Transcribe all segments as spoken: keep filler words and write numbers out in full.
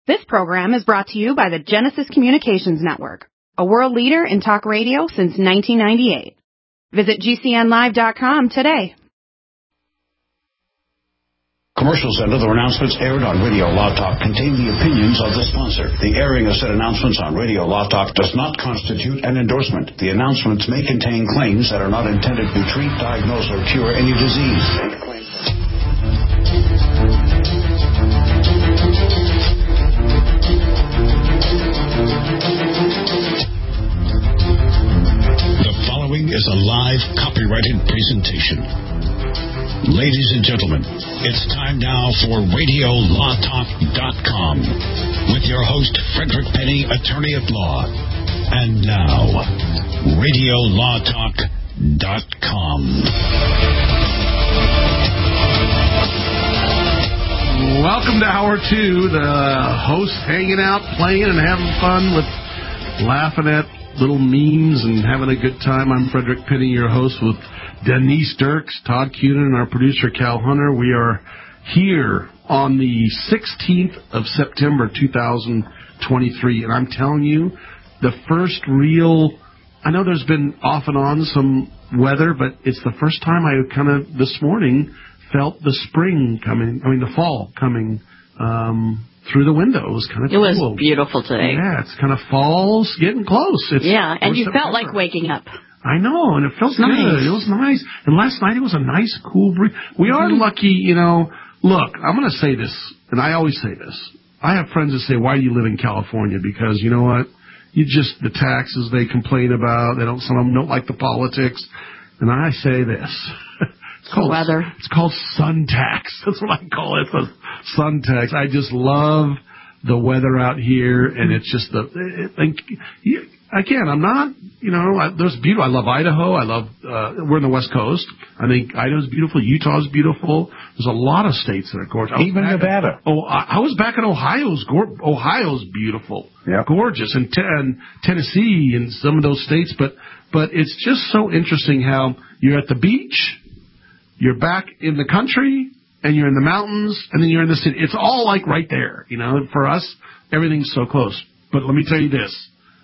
This program is brought to you by the Genesis Communications Network, a world leader in talk radio since nineteen ninety-eight. Visit G C N live dot com today. Commercials and other announcements aired on Radio Law Talk contain the opinions of the sponsor. The airing of said announcements on Radio Law Talk does not constitute an endorsement. The announcements may contain claims that are not intended to treat, diagnose, or cure any disease. The following is a live copyrighted presentation. Ladies and gentlemen, it's time now for Radio Law Talk dot com with your host, Frederick Penny, attorney at law. And now, Radio Law Talk dot com. Welcome to Hour two, the host hanging out, playing, and having fun with laughing at little memes and having a good time. I'm Frederick Penny, your host, with Denise Dirks, Todd Cunin, and our producer, Cal Hunter. We are here on the sixteenth of September, two thousand twenty-three, and I'm telling you, the first real, I know there's been off and on some weather, but it's the first time I kind of, this morning, felt the spring coming, I mean, the fall coming um, through the window. It was kind of It was cool. beautiful today. Yeah, it's kind of fall's getting close. It's yeah, and you September. felt like waking up. I know, and it felt nice. good. It was nice. And last night it was a nice, cool breeze. We are Mm-hmm. lucky, you know. Look, I'm going to say this, and I always say this. I have friends that say, why do you live in California? Because, you know what? You just, the taxes they complain about, they don't, some of them don't like the politics. And I say this. It's called, weather. It's called sun tax. That's what I call it, the sun tax. I just love the weather out here, and it's just the, it, it, it, again, I'm not, you know, I, there's beautiful. I love Idaho. I love, uh, we're in the West Coast. I think Idaho's beautiful. Utah's beautiful. There's a lot of states that are gorgeous. Even Nevada. At, oh, I, I was back in Ohio's, go- Ohio's beautiful. Yep. Gorgeous. And, te- and Tennessee and some of those states. But, but it's just so interesting how you're at the beach, you're back in the country, and you're in the mountains, and then you're in the city. It's all like right there, you know. For us, everything's so close. But let me tell you this.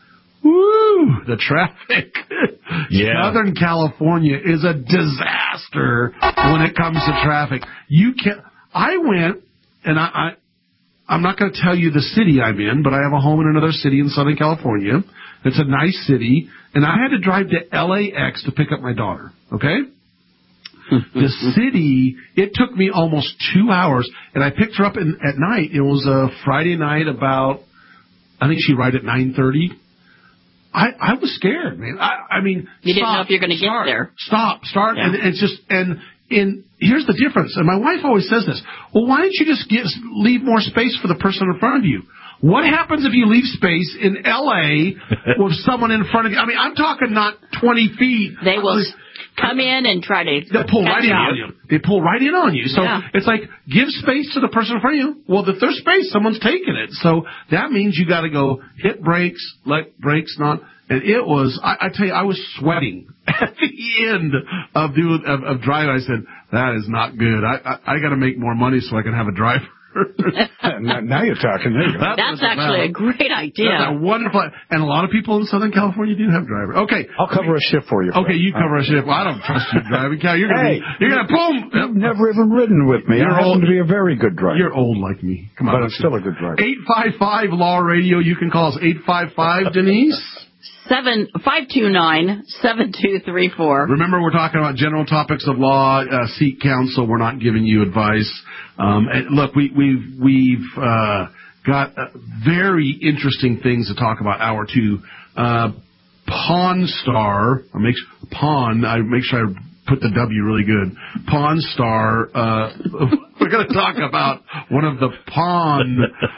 Woo! The traffic. Yeah. Southern California is a disaster when it comes to traffic. You can't. I went, and I, I I'm not going to tell you the city I'm in, but I have a home in another city in Southern California. It's a nice city, and I had to drive to L A X to pick up my daughter. Okay. The city, it took me almost two hours, and I picked her up in, at night. It was a Friday night about, I think she arrived at nine thirty. I, I was scared, man. I, I mean, You didn't stop, know if you're going to get start, there. Stop, start, Yeah. and, and it's just, and in here's the difference. And my wife always says this. Well, why don't you just get, leave more space for the person in front of you? What happens if you leave space in L A with someone in front of you? I mean, I'm talking not twenty feet. They will come in and try to They pull right in on you. They pull right in on you. So Yeah. it's like, give space to the person in front of you. Well, if there's space, someone's taking it. So that means you got to go hit brakes, let brakes not. And it was, I, I tell you, I was sweating at the end of doing of, of driving. I said, that is not good. I I, I got to make more money so I can have a driver. now, now you're talking. There you go. That's actually a great idea. That's a wonderful, and a lot of people in Southern California do have drivers. Okay, I'll cover a shift for you. Okay, you cover a shift. Well, I don't trust you driving, Cal. You're gonna Hey, be, you're gonna boom. You've never even ridden with me. You're I happen old. to be a very good driver. You're old like me. Come on, but I'm still a good driver. Eight five five Law Radio. You can call us eight five five Denise. Seven five two nine seven two three four. Remember, we're talking about general topics of law. Uh, seek counsel. We're not giving you advice. Um, and look, we, we've we've uh, got uh, very interesting things to talk about. Hour two, uh, Pawn Star. I make Pawn. I make sure I put the W really good. Pawn Star. Uh, we're going to talk about one of the pawn.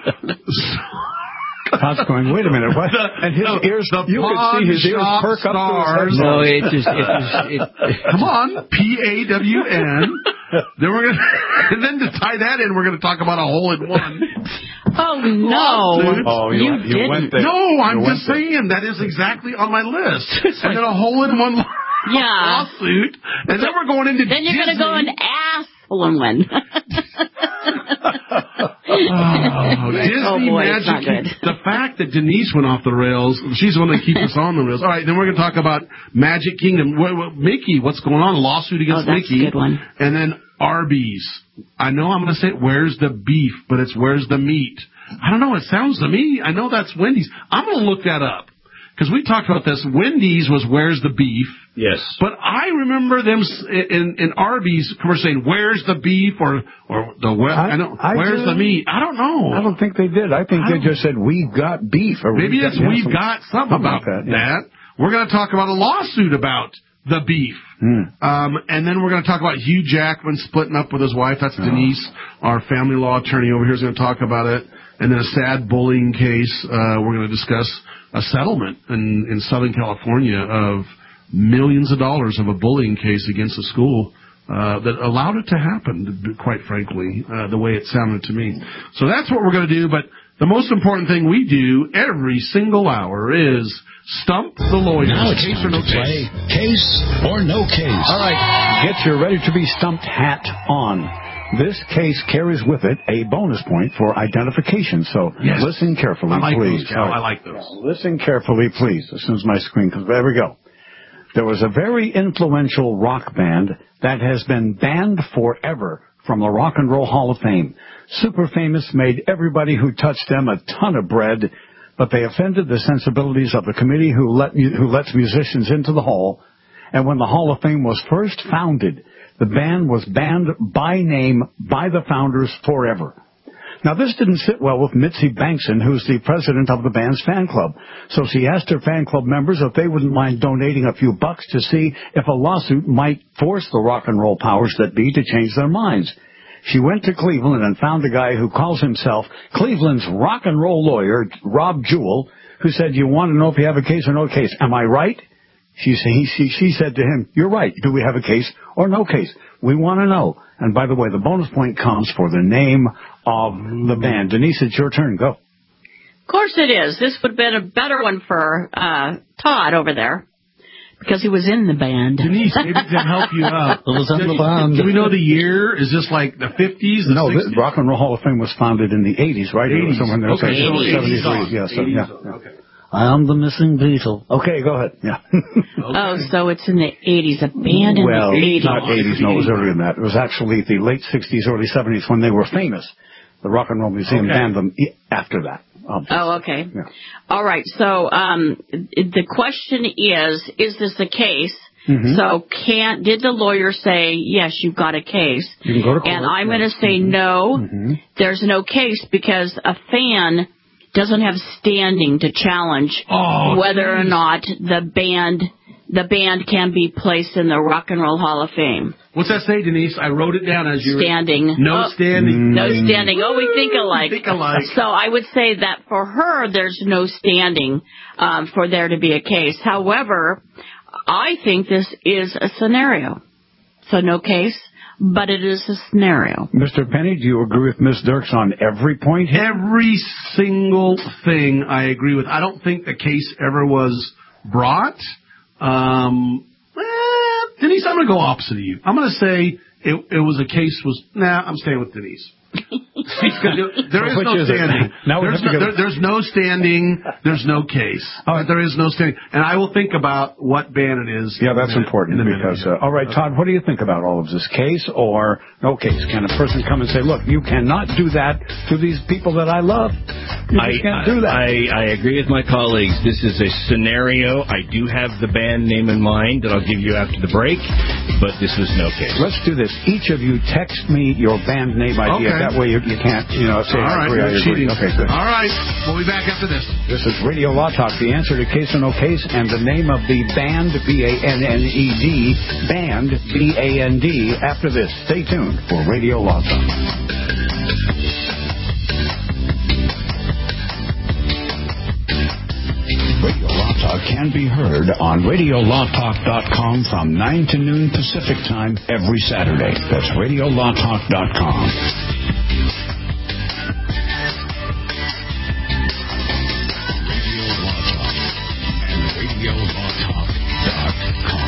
Todd's going, wait a minute, what? And his the, ears, the you can see his ears perk up to his head. No, it just, it just, it, Come on, P A W N. Then we're gonna, and then to tie that in, we're gonna talk about a hole in one. Oh no! Oh, you, you, you didn't. went there. No, I'm You just went there. saying that is exactly on my list. And then a hole in one Yeah. lawsuit, and then we're going into Then you're going to Disney. go and ask one one. Oh, Disney Oh, boy, Magic. it's not good. The fact that Denise went off the rails, she's the one that keeps us on the rails. All right, then we're going to talk about Magic Kingdom. What, what, Mickey, what's going on? A lawsuit against Oh, that's Mickey. a good one. And then Arby's. I know I'm going to say, where's the beef? But it's where's the meat? I don't know. It sounds to me, I know that's Wendy's. I'm going to look that up. Because we talked about this. Wendy's was where's the beef? Yes. But I remember them s- in, in Arby's commercial saying, where's the beef? Or, or the, where, I, I- don't, I where's do- the meat? I don't know. I don't think they did. I think I they don't- just said, we've got beef. Or Maybe we've it's got, we've yeah, got something about like that. that, yeah. We're going to talk about a lawsuit about the beef. Hmm. Um, and then we're going to talk about Hugh Jackman splitting up with his wife. That's Denise, our family law attorney over here, is going to talk about it. And then a sad bullying case. Uh, we're going to discuss a settlement in, in Southern California of millions of dollars of a bullying case against a school uh, that allowed it to happen, quite frankly, uh, the way it sounded to me. So that's what we're going to do. But the most important thing we do every single hour is Stump the Lawyer. Now it's Case time or no to play Case or No Case. All right, get your ready to be stumped hat on. This case carries with it a bonus point for identification, so Yes. listen carefully, I like please. those, Cal. I like those. Listen carefully, please, as soon as my screen comes. There we go. There was a very influential rock band that has been banned forever from the Rock and Roll Hall of Fame. Super Famous made everybody who touched them a ton of bread, but they offended the sensibilities of the committee who let mu- who lets musicians into the hall. And when the Hall of Fame was first founded, the band was banned by name by the founders forever. Now, this didn't sit well with Mitzi Bankson, who's the president of the band's fan club. So she asked her fan club members if they wouldn't mind donating a few bucks to see if a lawsuit might force the rock and roll powers that be to change their minds. She went to Cleveland and found a guy who calls himself Cleveland's rock and roll lawyer, Rob Jewell, who said, you want to know if you have a case or no case. Am I right? She, he, she, she said to him, you're right. Do we have a case or no case? We want to know. And by the way, the bonus point comes for the name of the band. Denise, it's your turn. Go. Of course it is. This would have been a better one for uh, Todd over there because he was in the band. Denise, maybe to help you out. was in the do, band. do we know the year? Is this like the fifties? The No, the sixties? Rock and Roll Hall of Fame was founded in the eighties, right? eighties. Somewhere in there. Okay, so eighties. eighties seventy-three. Yeah, so, eighties yeah, on. yeah. Okay. I am the missing Beatle. Okay, go ahead. Yeah. Oh, so it's in the eighties. A band in well, the eighties. not eighties. No, it was earlier than that. It was actually the late sixties, early seventies when they were famous. The Rock and Roll Museum Okay. banned them e- after that. Obviously. Oh, okay. Yeah. All right. So um, the question is, is this a case? Mhm. So can did the lawyer say, yes, you've got a case? You can go to court. And I'm going to yeah. say no, Mhm. there's no case because a fan doesn't have standing to challenge Oh, whether or geez. not the band the band can be placed in the Rock and Roll Hall of Fame. What's that say, Denise? I wrote it down as you were... Standing. No Oh, standing. No standing. Oh, we think alike. Think alike. So I would say that for her, there's no standing um, for there to be a case. However, I think this is a scenario. So no case, but it is a scenario. Mister Penny, do you agree with Miz Dirks on every point here? Every single thing I agree with. I don't think the case ever was brought. Um, eh, Denise, I'm going to go opposite of you. I'm going to say it, it was a case was... Nah, I'm staying with Denise. There is Which no is it? standing. Now we There's have to no, go- there, there's no standing. There's no case. Oh. There is no standing. And I will think about what band it is. Yeah, in a that's minute- important in a minute. because, uh, all right, Todd, what do you think about all of this? Case or no case? Can a person come and say, look, you cannot do that to these people that I love? You I, just can't do that. I, I agree with my colleagues. This is a scenario. I do have the band name in mind that I'll give you after the break, but this is no case. Let's do this. Each of you text me your band name idea. Okay. That way you, you can't, you know, say, All I right, agree, I you're agree. cheating. Okay, good. All right, we'll be back after this. This is Radio Law Talk, the answer to Case or No Case, and the name of the band, B A N N E D, band, B A N D, after this. Stay tuned for Radio Law Talk. Radio Law Talk can be heard on radio law talk dot com from nine to noon Pacific Time every Saturday. That's radio law talk dot com. Radio Law Talk and radio law talk dot com.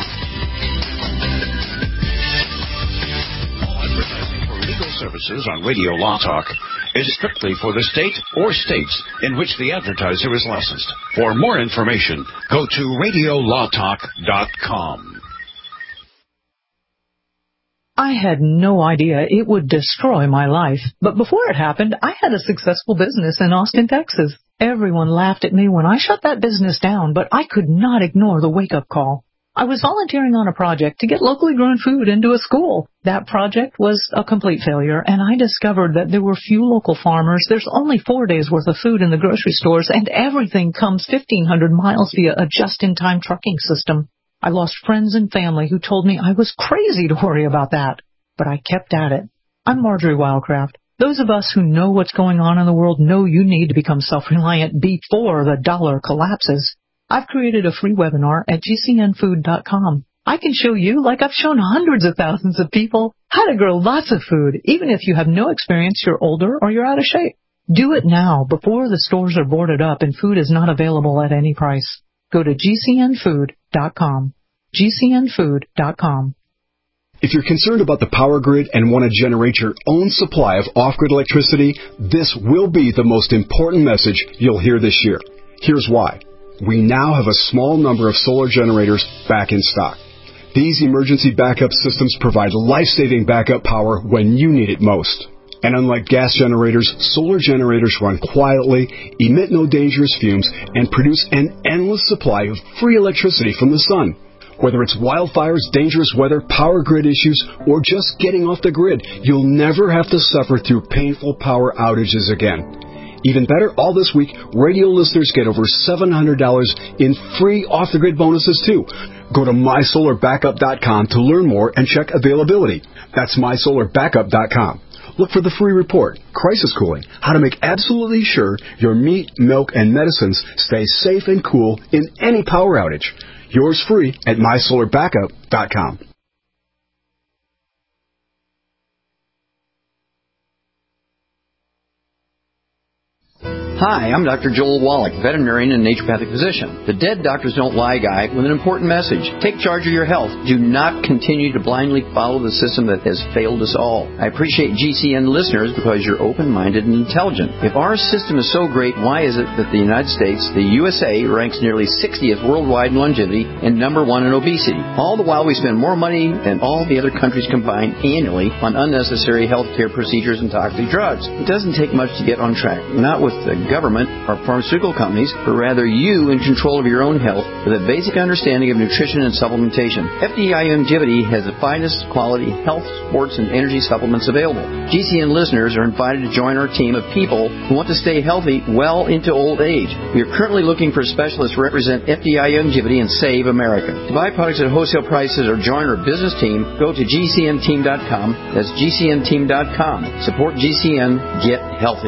All advertising for legal services on Radio Law Talk is strictly for the state or states in which the advertiser is licensed. For more information, go to radio law talk dot com. I had no idea it would destroy my life, but before it happened, I had a successful business in Austin, Texas. Everyone laughed at me when I shut that business down, but I could not ignore the wake-up call. I was volunteering on a project to get locally grown food into a school. That project was a complete failure, and I discovered that there were few local farmers. There's only four days' worth of food in the grocery stores, and everything comes fifteen hundred miles via a just-in-time trucking system. I lost friends and family who told me I was crazy to worry about that, but I kept at it. I'm Marjorie Wildcraft. Those of us who know what's going on in the world know you need to become self-reliant before the dollar collapses. I've created a free webinar at G C N food dot com. I can show you, like I've shown hundreds of thousands of people, how to grow lots of food, even if you have no experience, you're older, or you're out of shape. Do it now, before the stores are boarded up and food is not available at any price. Go to G C N food dot com. G C N food dot com. If you're concerned about the power grid and want to generate your own supply of off-grid electricity, this will be the most important message you'll hear this year. Here's why. We now have a small number of solar generators back in stock. These emergency backup systems provide life-saving backup power when you need it most. And unlike gas generators, solar generators run quietly, emit no dangerous fumes, and produce an endless supply of free electricity from the sun. Whether it's wildfires, dangerous weather, power grid issues, or just getting off the grid, you'll never have to suffer through painful power outages again. Even better, all this week, radio listeners get over seven hundred dollars in free off-the-grid bonuses, too. Go to my solar backup dot com to learn more and check availability. That's my solar backup dot com. Look for the free report, Crisis Cooling, how to make absolutely sure your meat, milk, and medicines stay safe and cool in any power outage. Yours free at my solar backup dot com. Hi, I'm Doctor Joel Wallach, veterinarian and naturopathic physician. The Dead Doctors Don't Lie guy with an important message. Take charge of your health. Do not continue to blindly follow the system that has failed us all. I appreciate G C N listeners because you're open-minded and intelligent. If our system is so great, why is it that the United States, the U S A, ranks nearly sixtieth worldwide in longevity and number one in obesity? All the while we spend more money than all the other countries combined annually on unnecessary health care procedures and toxic drugs. It doesn't take much to get on track. Not with the government or pharmaceutical companies, but rather you in control of your own health with a basic understanding of nutrition and supplementation. F D I Longevity has the finest quality health, sports, and energy supplements available. G C N listeners are invited to join our team of people who want to stay healthy well into old age. We are currently looking for specialists to represent F D I Longevity and Save America. To buy products at wholesale prices or join our business team, go to G C N team dot com. That's G C N team dot com. Support G C N. Get healthy.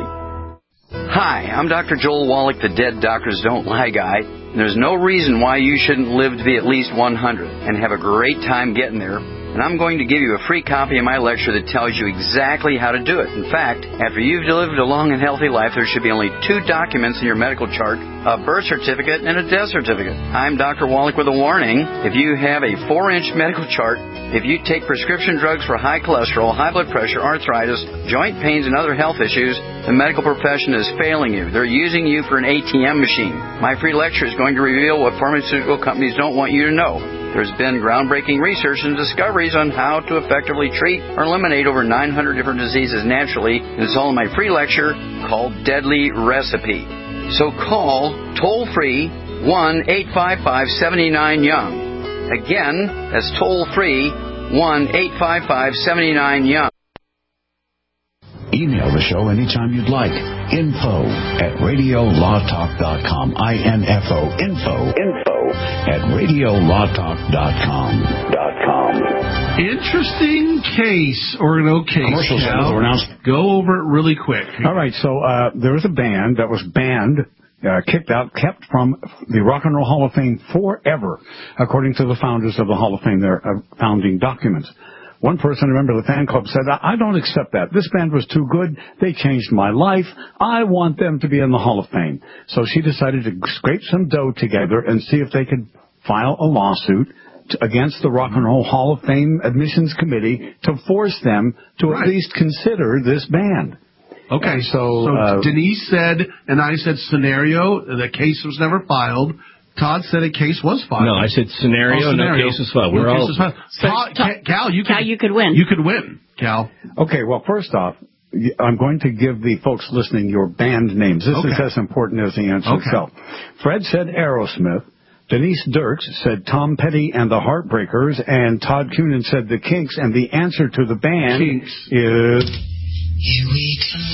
Hi, I'm Doctor Joel Wallach, the Dead Doctors Don't Lie guy. And there's no reason why you shouldn't live to be at least one hundred and have a great time getting there. And I'm going to give you a free copy of my lecture that tells you exactly how to do it. In fact, after you've lived a long and healthy life, there should be only two documents in your medical chart, a birth certificate and a death certificate. I'm Doctor Wallach with a warning. If you have a four-inch medical chart, if you take prescription drugs for high cholesterol, high blood pressure, arthritis, joint pains, and other health issues, the medical profession is failing you. They're using you for an A T M machine. My free lecture is going to reveal what pharmaceutical companies don't want you to know. There's been groundbreaking research and discoveries on how to effectively treat or eliminate over nine hundred different diseases naturally, and it's all in my free lecture called Deadly Recipe. So call toll-free one eight five five, seven nine, young. Again, that's toll-free one eight five five, seven nine, young. Email the show anytime you'd like. Info at radio law talk dot com. I N F O. Info. Info at radio law talk dot com. Dot com. Interesting case, or no case. Commercials Al. announced. Go over it really quick. All right, so uh, there was a band that was banned, uh, kicked out, kept from the Rock and Roll Hall of Fame forever, according to the founders of the Hall of Fame, their uh, founding documents. One person, a member of the fan club, said, I don't accept that. This band was too good. They changed my life. I want them to be in the Hall of Fame. So she decided to scrape some dough together and see if they could file a lawsuit to, against the Rock and Roll Hall of Fame Admissions Committee to force them to right. at least consider this band. Okay, so, so uh, Denise said, and I said scenario, the case was never filed. Todd said a case was filed. No, I said scenario, oh, scenario. no case was filed. No We're case all... was filed. So, Todd, Todd, Cal, you could, Cal, you could win. You could win, Cal. Okay, well, first off, I'm going to give the folks listening your band names. This okay. is as important as the answer okay. itself. Fred said Aerosmith. Denise Dirks said Tom Petty and the Heartbreakers. And Todd Coonan said the Kinks. And the answer to the band Kinks. is... Here we come.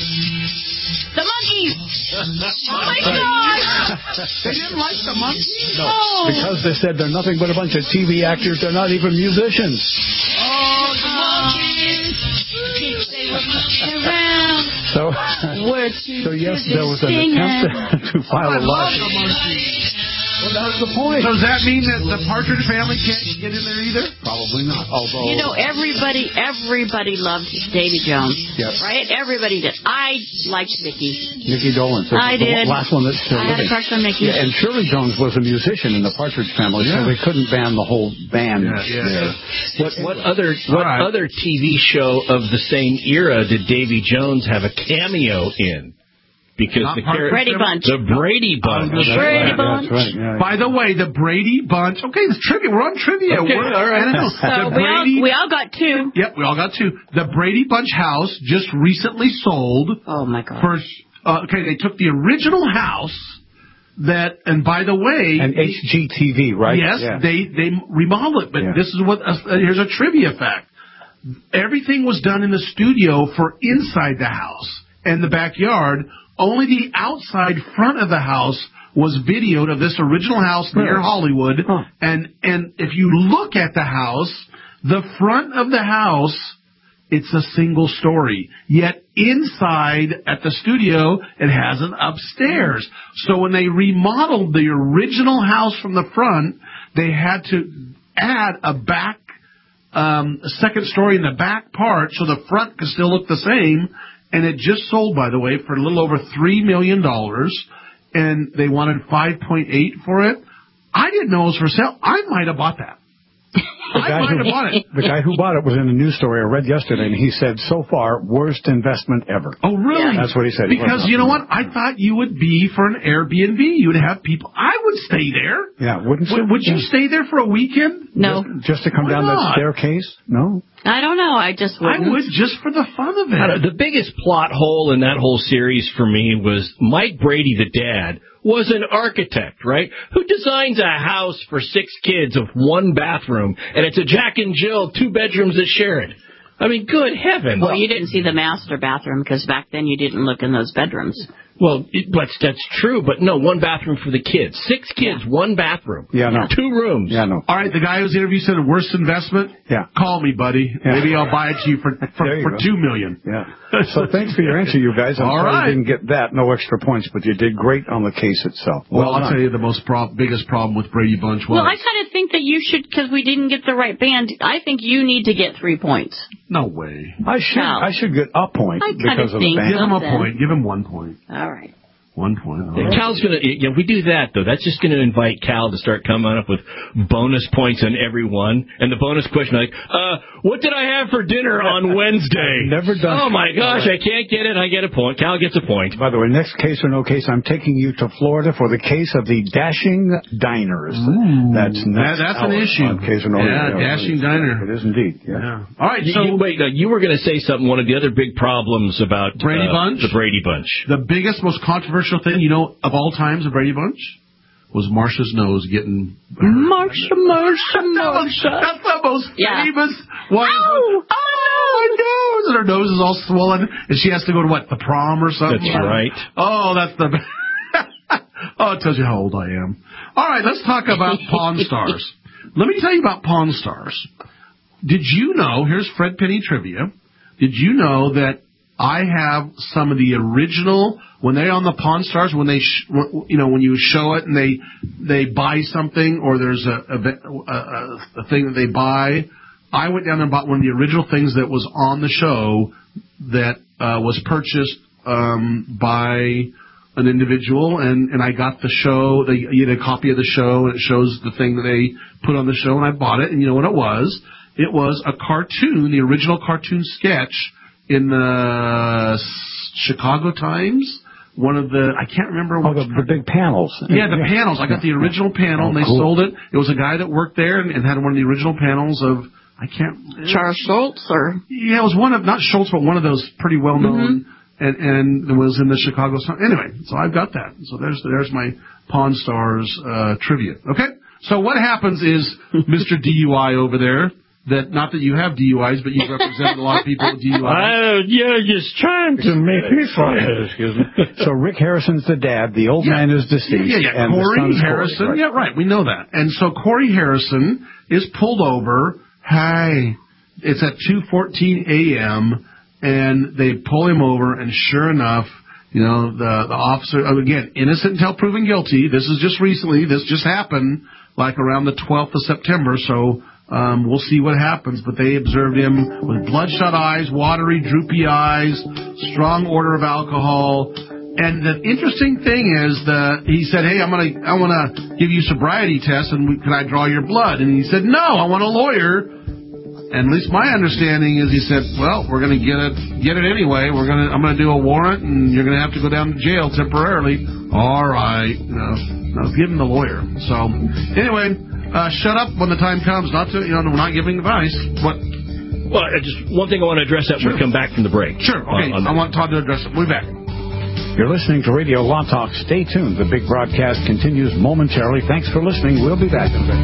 The Monkees! Oh, my gosh! They didn't like the Monkees? No, oh. because they said they're nothing but a bunch of T V actors. They're not even musicians. Oh, the Monkees! They were around. So, so yes, there was an attempt to, to file oh, I a lawsuit. love the Monkees. Well, that was the point. So does that mean that the Partridge Family can't get in there either? Probably not. Although you know, everybody, everybody loved Davy Jones. Yes. Right? Everybody did. I liked Mickey. Mickey Dolenz. I the did. last one that's still I had living. a crush on Mickey. Yeah, and Shirley Jones was a musician in the Partridge Family, yeah. so they couldn't ban the whole band. Yeah, yeah, there. yeah. What what other what right. other T V show of the same era did Davy Jones have a cameo in? Because Not the Partridge Brady Bunch. The Brady Bunch. Oh, the Brady Bunch. That's right. Yeah, yeah. By the way, the Brady Bunch. Okay, the trivia. We're on trivia. Okay, We're, all right. I know. So the we, Brady, all, we all got two. Yep, we all got two. The Brady Bunch house just recently sold. Oh, my God. For, uh, okay, they took the original house that, and by the way. And H G T V, right? Yes, yeah. they, they remodeled it. But yeah. this is what, uh, here's a trivia fact. Everything was done in the studio for inside the house and the backyard. Only the outside front of the house was videoed of this original house near Hollywood. Huh. And and if you look at the house, the front of the house, it's a single story. Yet inside at the studio, it has an upstairs. So when they remodeled the original house from the front, they had to add a back, um, a second story in the back part so the front could still look the same. And it just sold, by the way, for a little over three million dollars, and they wanted five point eight for it. I didn't know it was for sale. I might have bought that. The I guy, might who, have bought it. the guy who bought it was in a news story I read yesterday, and he said, so far, worst investment ever. Oh, really? That's what he said. Because, you know what? I thought you would be for an Airbnb. You would have people. I would stay there. Yeah, wouldn't you? Would, would you stay there for a weekend? No. Just, just to come Why down not? that staircase? No? I don't know. I just wouldn't. I would just for the fun of it. I don't know, the biggest plot hole in that whole series for me was Mike Brady, the dad, was an architect, right? Who designs a house for six kids of one bathroom, and it's a Jack and Jill, two bedrooms that share it. I mean, good heavens. Well, you didn't see the master bathroom because back then you didn't look in those bedrooms. Well, it, that's, that's true, but no, one bathroom for the kids. Six kids, yeah. one bathroom. Yeah, no. Two rooms. Yeah, no. All right, the guy who's interviewed said the worst investment? Yeah. Call me, buddy. Yeah. Maybe I'll buy it to you for for, you for go. two million. Yeah. So thanks for your answer, you guys. I'm All sorry right. you didn't get that. No extra points, but you did great on the case itself. Well, well I'll done. tell you the most prob- biggest problem with Brady Bunch was... Well, I kind of think that you should, because we didn't get the right band, I think you need to get three points. No way. I should, No. I should get a point I kinda because of the think band. Give him a Something. point. Give him one point. All right. One point. All Yeah, right. Cal's gonna. Yeah, we do that though. That's just gonna invite Cal to start coming up with bonus points on every one. And the bonus question, like, uh, what did I have for dinner on Wednesday? Never done. Oh my gosh, I can't get it. I get a point. Cal gets a point. By the way, next case or no case, I'm taking you to Florida for the case of the Dashing Diners. Ooh. That's next That- that's an hour issue. on Case or no Yeah, Case. Dashing Diner. It is indeed. Yeah. Yeah. All right, You, so you, wait, uh, you were going to say something. One of the other big problems about Brady uh, Bunch? the Brady Bunch. the biggest, most controversial thing, you know, of all times, of Brady Bunch, was Marsha's nose getting... Marsha, Marsha, Marsha. That's the most Yeah. famous one. Ow! Oh, my nose! And her nose is all swollen, and she has to go to, what, the prom or something? That's right. Oh, that's the... oh, it tells you how old I am. All right, let's talk about Pawn Stars. Let me tell you about Pawn Stars. Did you know, here's Fred Penny trivia, did you know that I have some of the original, when they're on the Pawn Stars, when they, sh- you know, when you show it and they they buy something or there's a, a, a, a thing that they buy, I went down there and bought one of the original things that was on the show that uh, was purchased um, by an individual, and, and I got the show, they, you get a copy of the show, and it shows the thing that they put on the show, and I bought it, and you know what it was? It was a cartoon, the original cartoon sketch in the Chicago Times. One of the, I can't remember what. Oh, the, the big panels. Yeah, the panels. I got the original panel, and they cool. sold it. It was a guy that worked there and, and had one of the original panels of, I can't. Charles Schultz, or? Yeah, it was one of, not Schultz, but one of those pretty well-known, mm-hmm. and, and it was in the Chicago Sun. Anyway, so I've got that. So there's there's my Pawn Stars uh, trivia. Okay? So what happens is, Mister D U I over there, that not that you have D U Is, but you represent a lot of people with D U Is. Uh, you're just trying to make me fun. Excuse me. So Rick Harrison's the dad. The old yeah. man is deceased. Yeah, yeah. And Corey the Harrison. Corey, right. Yeah, right. We know that. And so Corey Harrison is pulled over. Hey, it's at two fourteen a.m., and they pull him over, and sure enough, you know, the, the officer, again, innocent until proven guilty. This is just recently. This just happened, like around the twelfth of September, so... Um, we'll see what happens, but they observed him with bloodshot eyes, watery, droopy eyes, strong odor of alcohol. And the interesting thing is that he said, hey, I'm gonna, I want to give you sobriety tests, and we, can I draw your blood? And he said, no, I want a lawyer. And at least my understanding is he said, well, we're going to get it, get it anyway. We're going to, I'm going to do a warrant, and you're going to have to go down to jail temporarily. All right, you know, no, give him the lawyer. So anyway. Uh, shut up when the time comes. Not to, you know, we're not giving advice. What? Well, I just one thing I want to address that sure. when we come back from the break. Sure. Okay. On, on I want Todd to address it. We'll be back. You're listening to Radio Law Talk. Stay tuned. The big broadcast continues momentarily. Thanks for listening. We'll be back in a bit.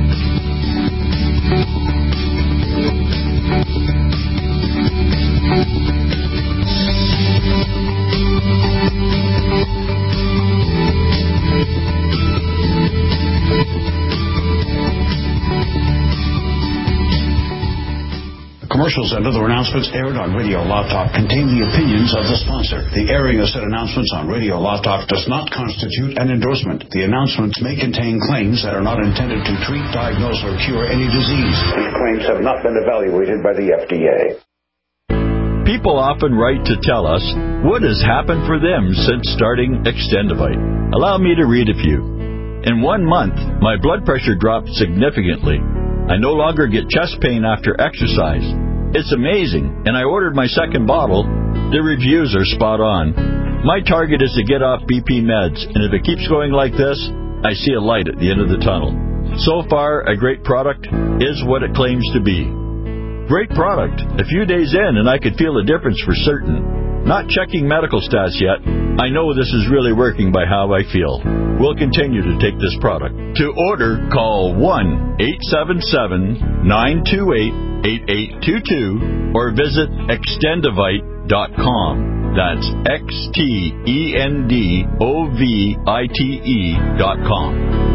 Commercials and other announcements aired on Radio Law Talk contain the opinions of the sponsor. The airing of said announcements on Radio Law Talk does not constitute an endorsement. The announcements may contain claims that are not intended to treat, diagnose, or cure any disease. These claims have not been evaluated by the F D A. People often write to tell us what has happened for them since starting Extendivite. Allow me to read a few. In one month, my blood pressure dropped significantly. I no longer get chest pain after exercise. It's amazing, and I ordered my second bottle. The reviews are spot on. My target is to get off B P meds, and if it keeps going like this, I see a light at the end of the tunnel. So far, a great product is what it claims to be. Great product. A few days in, and I could feel a difference for certain. Not checking medical stats yet, I know this is really working by how I feel. We'll continue to take this product. To order, call one eight seven seven, nine two eight, eight eight two two or visit extendivite dot com. That's X T E N D O V I T E dot com.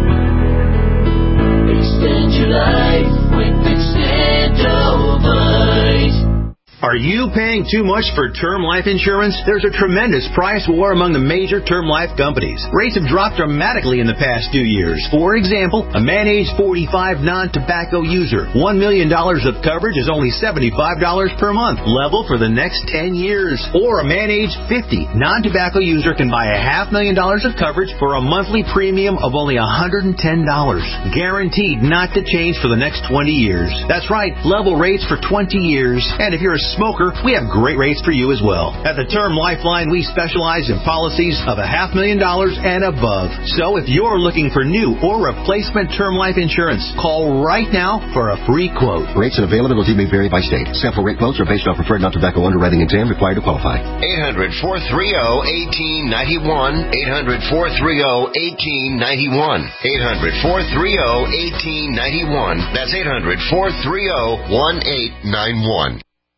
Extend your life with Extendivite. Are you paying too much for term life insurance? There's a tremendous price war among the major term life companies. Rates have dropped dramatically in the past few years. For example, a man age forty-five non-tobacco user, one million dollars of coverage is only seventy-five dollars per month, level for the next ten years. Or a man age fifty non-tobacco user can buy a half million dollars of coverage for a monthly premium of only one hundred ten dollars. Guaranteed not to change for the next twenty years. That's right, level rates for twenty years. And if you're a smoker, we have great rates for you as well. At the Term Lifeline, we specialize in policies of a half million dollars and above. So if you're looking for new or replacement term life insurance, call right now for a free quote. Rates and availability may vary by state. Sample rate quotes are based on preferred non-tobacco underwriting exam required to qualify. eight hundred, four three zero, one eight nine one. eight hundred, four three zero, one eight nine one. eight hundred, four three zero, one eight nine one. That's eight hundred, four three zero, one eight nine one.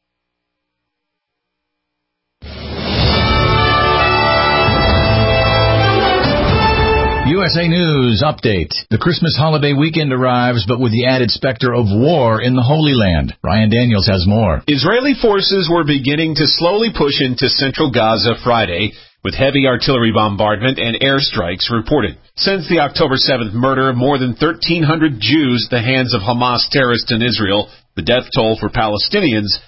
U S A News Update. The Christmas holiday weekend arrives, but with the added specter of war in the Holy Land. Ryan Daniels has more. Israeli forces were beginning to slowly push into central Gaza Friday, with heavy artillery bombardment and airstrikes reported. Since the October seventh murder of more than thirteen hundred Jews at the hands of Hamas terrorists in Israel, the death toll for Palestinians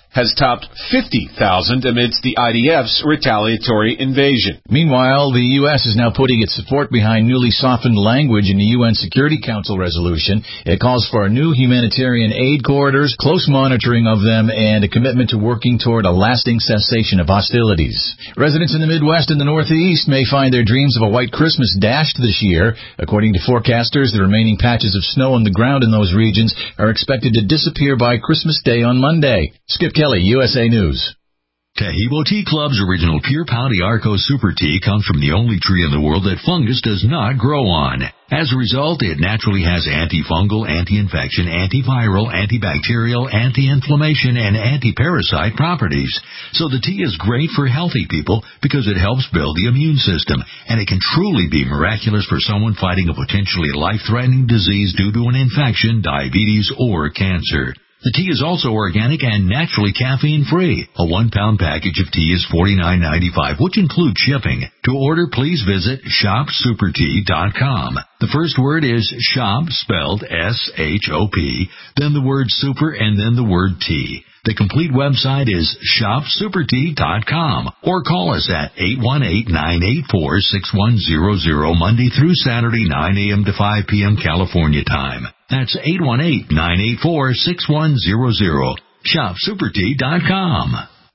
has topped fifty thousand amidst the I D F's retaliatory invasion. Meanwhile, the U S is now putting its support behind newly softened language in the U N Security Council resolution. It calls for new humanitarian aid corridors, close monitoring of them, and a commitment to working toward a lasting cessation of hostilities. Residents in the Midwest and the Northeast may find their dreams of a white Christmas dashed this year. According to forecasters, the remaining patches of snow on the ground in those regions are expected to disappear by Christmas Day on Monday. Skip Kelly, U S A News. Tahibo Tea Club's original Pure Pau d'Arco Super Tea comes from the only tree in the world that fungus does not grow on. As a result, it naturally has antifungal, anti-infection, antiviral, antibacterial, anti-inflammation, and anti-parasite properties. So the tea is great for healthy people because it helps build the immune system, and it can truly be miraculous for someone fighting a potentially life-threatening disease due to an infection, diabetes, or cancer. The tea is also organic and naturally caffeine-free. A one-pound package of tea is forty-nine ninety-five, which includes shipping. To order, please visit shop super tea dot com. The first word is shop, spelled S H O P, then the word super, and then the word tea. The complete website is shop super tea dot com, or call us at eight one eight, nine eight four, six one zero zero Monday through Saturday, nine a.m. to five p.m. California time. That's eight one eight, nine eight four, six one zero zero. shop super tea dot com.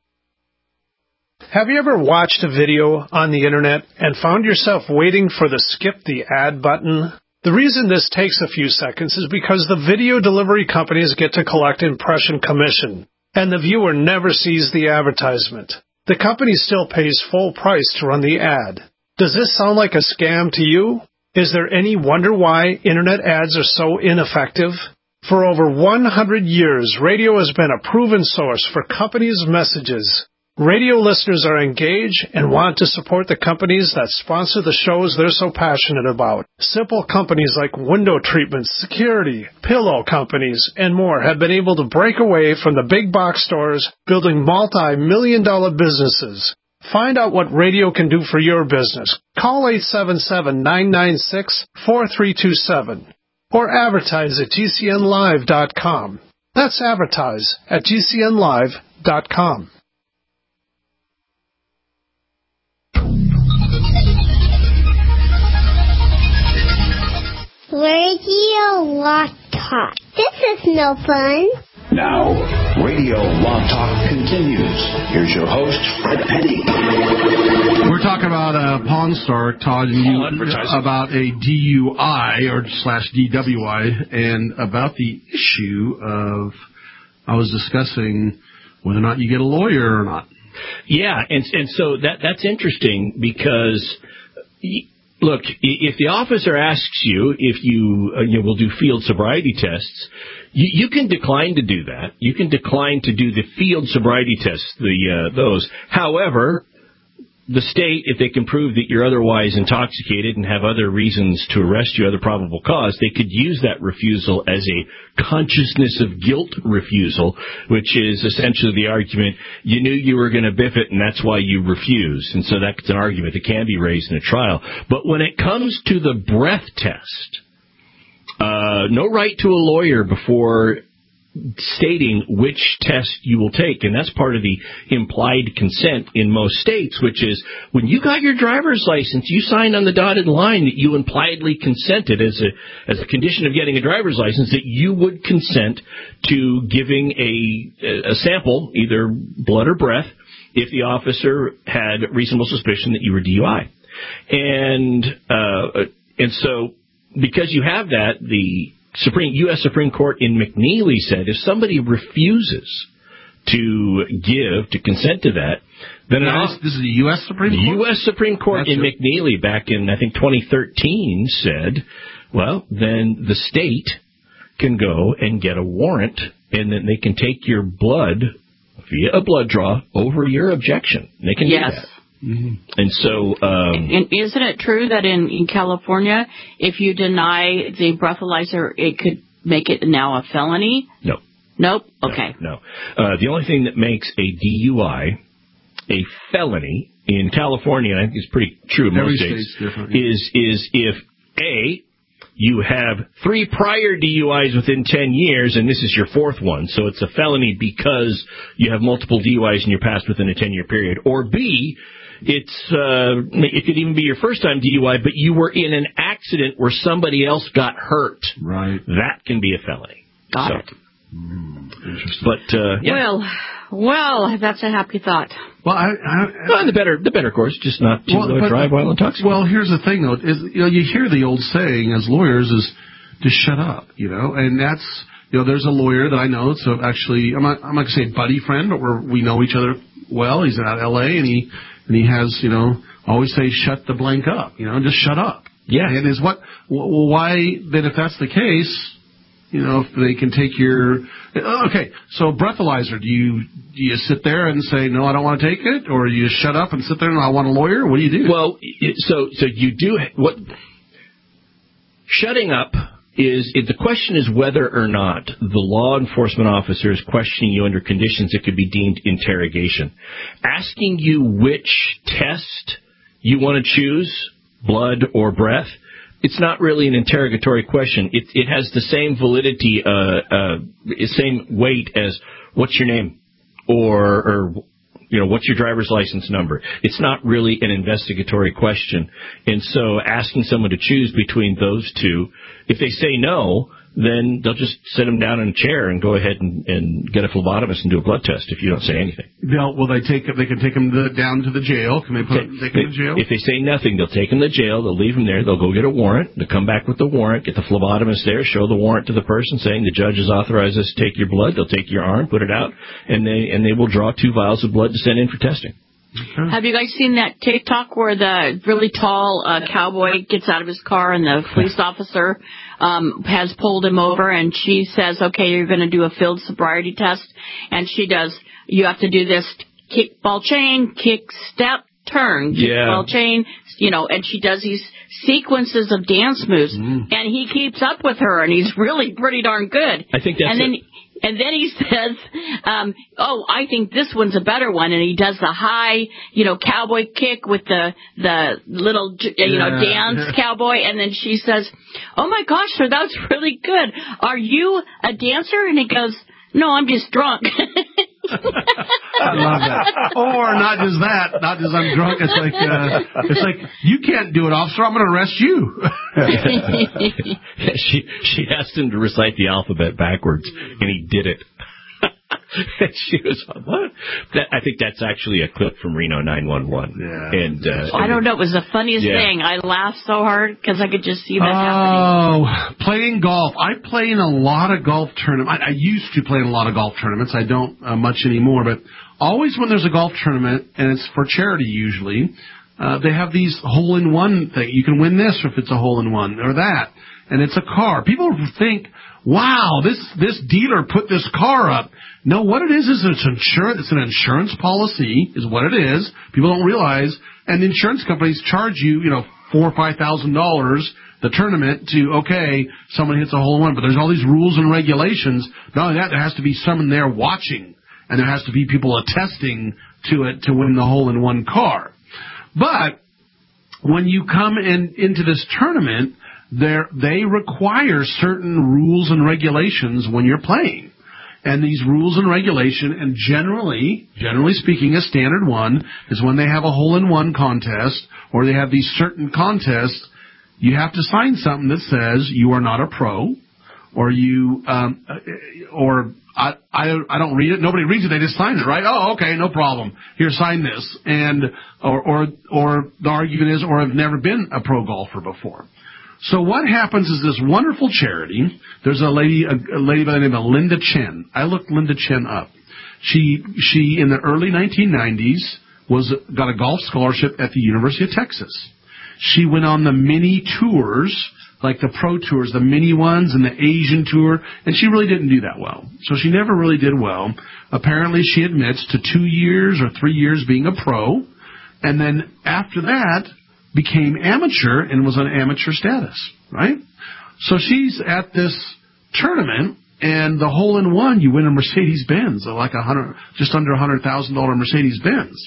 Have you ever watched a video on the internet and found yourself waiting for the skip the ad button? The reason this takes a few seconds is because the video delivery companies get to collect impression commission, and the viewer never sees the advertisement. The company still pays full price to run the ad. Does this sound like a scam to you? Is there any wonder why internet ads are so ineffective? For over one hundred years, radio has been a proven source for companies' messages. Radio listeners are engaged and want to support the companies that sponsor the shows they're so passionate about. Simple companies like window treatments, security, pillow companies, and more have been able to break away from the big box stores, building multi-million dollar businesses. Find out what radio can do for your business. Call eight seven seven, nine nine six, four three two seven or advertise at G C N live dot com. That's advertise at G C N live dot com. Radio Law Talk. This is no fun. Now, Radio Law Talk continues. Here's your host, Fred Penny. We're talking about a Pawn Star, Todd, and you about a D U I or slash D W I, and about the issue of I was discussing whether or not you get a lawyer or not. Yeah, and and so that that's interesting because. Look, if the officer asks you if you, uh, you know, will do field sobriety tests, you, you can decline to do that. You can decline to do the field sobriety tests, the uh, those. However, the state, if they can prove that you're otherwise intoxicated and have other reasons to arrest you, other probable cause, they could use that refusal as a consciousness of guilt refusal, which is essentially the argument, you knew you were going to biff it and that's why you refused. And so that's an argument that can be raised in a trial. But when it comes to the breath test, uh, no right to a lawyer before stating which test you will take, and that's part of the implied consent in most states, which is when you got your driver's license, you signed on the dotted line that you impliedly consented as a as a condition of getting a driver's license that you would consent to giving a a sample, either blood or breath, if the officer had reasonable suspicion that you were D U I. And uh, and so because you have that, the Supreme U S Supreme Court in McNeely said if somebody refuses to give, to consent to that, then now, this, this is the U S Supreme Court? The U S Supreme Court That's in true. McNeely back in, I think, twenty thirteen said, well, then the state can go and get a warrant, and then they can take your blood via a blood draw over your objection. They can yes. do that. Mm-hmm. And so, um, and isn't it true that in, in California, if you deny the breathalyzer, it could make it now a felony? No. Nope. Okay. No. no. Uh, the only thing that makes a D U I a felony in California, and I think it's pretty true in Every most states, state's different, yeah. is is if A, you have three prior D U Is within ten years, and this is your fourth one, so it's a felony because you have multiple D U Is in your past within a ten-year period. Or B, it's uh, it could even be your first-time D U I, but you were in an accident where somebody else got hurt. Right. That can be a felony. Got so. it. Mm, interesting. But, uh, yeah. Well, well, that's a happy thought. Well, I, I, well, the better, the better course, just not to well, uh, but, drive while intoxicated. Well, here's the thing, though. Is, you know, you hear the old saying as lawyers is just shut up, you know, and that's, you know, there's a lawyer that I know. So actually, I'm not, I'm not going to say buddy friend, but we're, we know each other well. He's out of L A, and he, and he has, you know, always say, shut the blank up, you know, just shut up. Yeah. And is what, well, why, then if that's the case, you know, if they can take your, okay, so breathalyzer, do you, do you sit there and say, no, I don't want to take it? Or you shut up and sit there and I want a lawyer? What do you do? Well, so, so you do, what, shutting up is, it, the question is whether or not the law enforcement officer is questioning you under conditions that could be deemed interrogation. Asking you which test you want to choose, blood or breath, it's not really an interrogatory question. It, it has the same validity, uh, uh, same weight as what's your name or, or, you know, what's your driver's license number. It's not really an investigatory question. And so asking someone to choose between those two, if they say no, then they'll just sit them down in a chair and go ahead and, and get a phlebotomist and do a blood test if you don't say anything. They'll, will they take they can take them to, down to the jail? Can they put Okay. take them to jail? If they say nothing, they'll take them to jail. They'll leave them there. They'll go get a warrant. They'll come back with the warrant, get the phlebotomist there, show the warrant to the person saying the judge has authorized us to take your blood. They'll take your arm, put it out, and they and they will draw two vials of blood to send in for testing. Okay. Have you guys seen that TikTok where the really tall uh, cowboy gets out of his car and the police officer um, has pulled him over and she says, okay, you're going to do a field sobriety test. And she does, you have to do this kick, ball, chain, kick, step, turn, kick, Yeah. ball, chain, you know, and she does these sequences of dance moves. Mm. And he keeps up with her and he's really pretty darn good. I think that's and then, it. And then he says, um, oh, I think this one's a better one. And he does the high, you know, cowboy kick with the, the little, you know, Yeah. dance cowboy. And then she says, oh my gosh, sir, that's really good. Are you a dancer? And he goes, no, I'm just drunk. I love that. Or not just that, not just I'm drunk. It's like, uh, it's like, you can't do it, officer. I'm going to arrest you. she she asked him to recite the alphabet backwards, and he did it. She was what? That, I think that's actually a clip from Reno nine one one. Yeah. And uh, I don't know. It was the funniest Yeah. thing. I laughed so hard because I could just see that oh, happening. playing golf. I play in a lot of golf tournaments. I, I used to play in a lot of golf tournaments. I don't uh, much anymore, but always when there's a golf tournament, and it's for charity usually, uh, they have these hole-in-one thing. You can win this if it's a hole-in-one, or that. And it's a car. People think, wow, this this dealer put this car up. No, what it is is it's insurance. It's an insurance policy, is what it is. People don't realize, and the insurance companies charge you, you know, four or five thousand dollars the tournament to okay, someone hits a hole in one. But there's all these rules and regulations. Not only that, there has to be someone there watching, and there has to be people attesting to it to win the hole in one car. But when you come in into this tournament, there they require certain rules and regulations when you're playing. And these rules and regulation, and generally, generally speaking, a standard one is when they have a hole-in-one contest or they have these certain contests, you have to sign something that says you are not a pro, or you, um, or I, I, I don't read it. Nobody reads it. They just sign it, right? Oh, okay, no problem. Here, sign this. And or or or the argument is, or I've never been a pro golfer before. So what happens is this wonderful charity. There's a lady, a, a lady by the name of Linda Chen. I looked Linda Chen up. She, she in the early nineteen nineties was got a golf scholarship at the University of Texas. She went on the mini tours, like the pro tours, the mini ones and the Asian tour, and she really didn't do that well. So she never really did well. Apparently, she admits to two years or three years being a pro, and then after that, became amateur and was on amateur status, right? So she's at this tournament, and the hole-in-one, you win a Mercedes-Benz, like a hundred, just under a hundred thousand dollar Mercedes-Benz.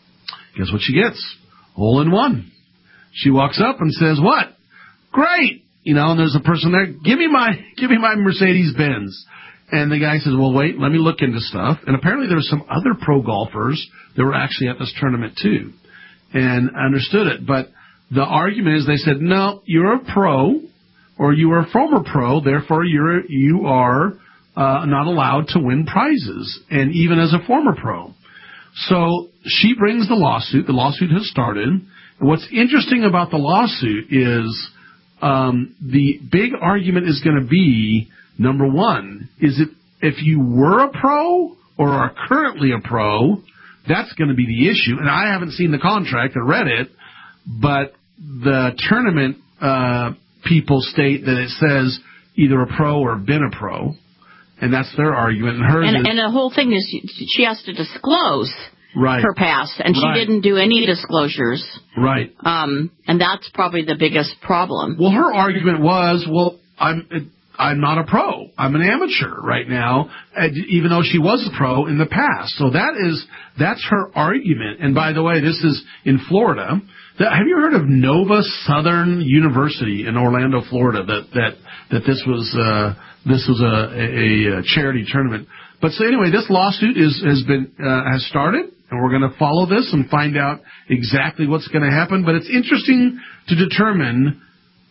Guess what she gets? Hole-in-one. She walks up and says, "What? Great! you know, and there's a person there, give me my, give me my Mercedes-Benz. And the guy says, well, wait, let me look into stuff. And apparently there were some other pro golfers that were actually at this tournament too. And I understood it. But the argument is they said, no, you're a pro or you are a former pro, therefore you're, you are uh, not allowed to win prizes, and even as a former pro. So she brings the lawsuit. The lawsuit has started. And what's interesting about the lawsuit is um, the big argument is going to be, number one, is it if you were a pro or are currently a pro, that's going to be the issue. And I haven't seen the contract or read it, but the tournament uh, people state that it says either a pro or been a pro, and that's their argument. And hers and, is, and the whole thing is she has to disclose right. her past, and right. she didn't do any disclosures. Right. Um, and that's probably the biggest problem. Well, her argument was, well, I'm... It, I'm not a pro. I'm an amateur right now, even though she was a pro in the past. So that is, that's her argument. And by the way, this is in Florida. Have you heard of Nova Southern University in Orlando, Florida? That that that this was uh, this was a, a, a charity tournament. But so anyway, this lawsuit is has been uh, has started, and we're going to follow this and find out exactly what's going to happen. But it's interesting to determine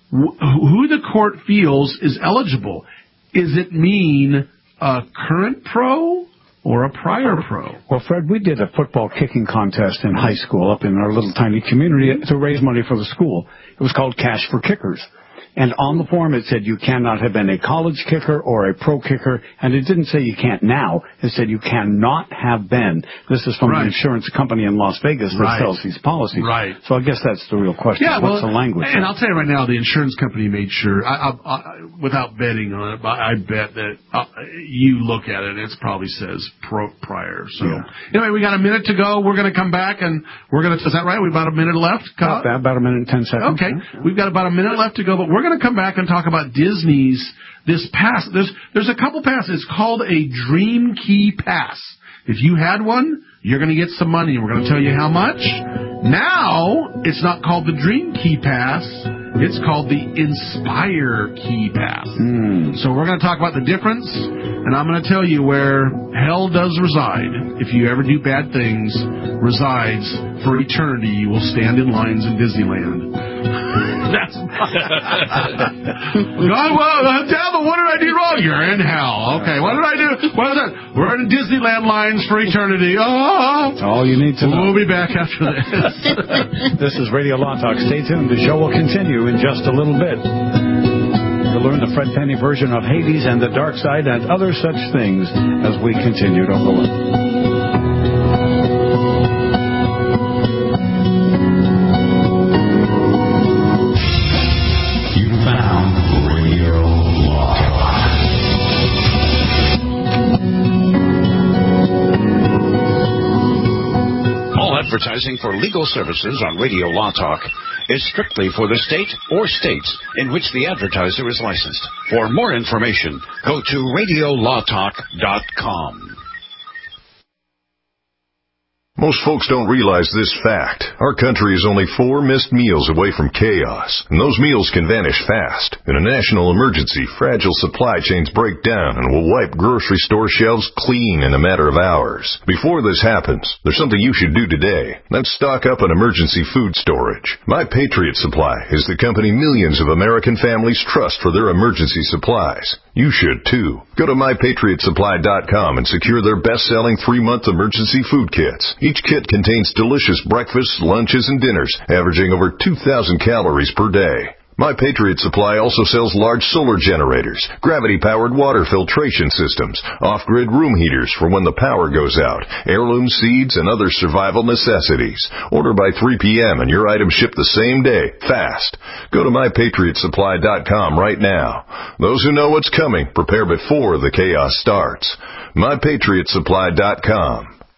who the court feels is eligible. Is it mean a current pro or a prior pro? Well, Fred, we did a football kicking contest in high school up in our little tiny community to raise money for the school. It was called Cash for Kickers. And on the form it said you cannot have been a college kicker or a pro kicker, and it didn't say you can't now. It said you cannot have been. This is from right. an insurance company in Las Vegas that right. sells these policies. Right. So I guess that's the real question. Yeah, What's well, the language? And I'll tell you right now, the insurance company made sure, I, I, I, without betting on it, I bet that uh, you look at it, it probably says pro prior. So yeah. Anyway, we got a minute to go. We're going to come back, and we're going to, is that right? We've about a minute left? About, that, about a minute and ten seconds. Okay. Yeah. We've got about a minute left to go, but we're going to come back and talk about Disney's this pass. There's there's a couple passes. It's called a Dream Key Pass. If you had one, you're going to get some money. We're going to tell you how much. Now, it's not called the Dream Key Pass. It's called the Inspire Key Pass. Mm. So we're going to talk about the difference, and I'm going to tell you where hell does reside. If you ever do bad things, resides for eternity. You will stand in lines in Disneyland. That's God, well, tell me, what did I do wrong? You're in hell. Okay, what did I do? What is that? We're in Disneyland lines for eternity. Oh, that's all you need to know. We'll be back after this. This is Radio Law Talk. Stay tuned. The show will continue in just a little bit. You'll learn the Fred Penny version of Hades and the dark side and other such things as we continue. Don't go away. Advertising for legal services on Radio Law Talk is strictly for the state or states in which the advertiser is licensed. For more information, go to radio law talk dot com. Most folks don't realize this fact. Our country is only four missed meals away from chaos, and those meals can vanish fast. In a national emergency, fragile supply chains break down and will wipe grocery store shelves clean in a matter of hours. Before this happens, there's something you should do today. That's stock up on emergency food storage. My Patriot Supply is the company millions of American families trust for their emergency supplies. You should too. Go to my patriot supply dot com and secure their best-selling three-month emergency food kits. Each kit contains delicious breakfasts, lunches, and dinners, averaging over two thousand calories per day. My Patriot Supply also sells large solar generators, gravity-powered water filtration systems, off-grid room heaters for when the power goes out, heirloom seeds, and other survival necessities. Order by three p.m. and your items ship the same day, fast. Go to my patriot supply dot com right now. Those who know what's coming prepare before the chaos starts. my patriot supply dot com.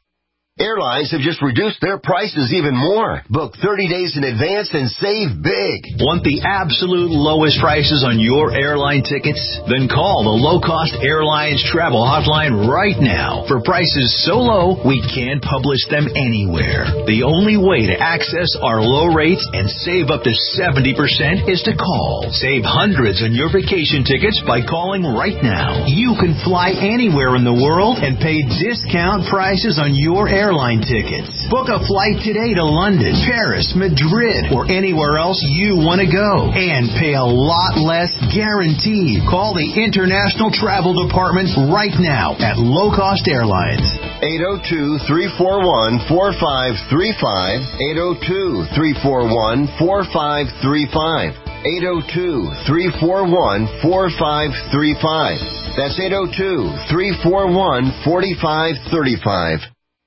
Airlines have just reduced their prices even more. Book thirty days in advance and save big. Want the absolute lowest prices on your airline tickets? Then call the Low Cost Airlines Travel Hotline right now. For prices so low, we can't publish them anywhere. The only way to access our low rates and save up to seventy percent is to call. Save hundreds on your vacation tickets by calling right now. You can fly anywhere in the world and pay discount prices on your airline airline tickets. Book a flight today to London, Paris, Madrid, or anywhere else you want to go. And pay a lot less guaranteed. Call the International Travel Department right now at Low Cost Airlines. eight oh two, three four one, four five three five. eight oh two, three four one, four five three five. eight oh two, three four one, four five three five. That's eight oh two, three four one, four five three five.